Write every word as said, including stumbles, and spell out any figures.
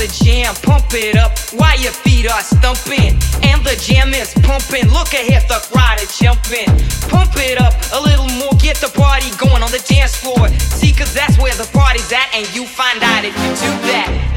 the jam, pump it up while your feet are stumping. And the jam is pumping, look ahead, the crowd is jumping. Pump it up a little more, get the party going on the dance floor. See, cause that's where the party's at, and you find out if you do that.